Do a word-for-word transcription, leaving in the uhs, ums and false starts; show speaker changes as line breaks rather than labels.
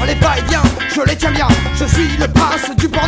les va-et-vient, je les tiens bien. Je suis le prince du bord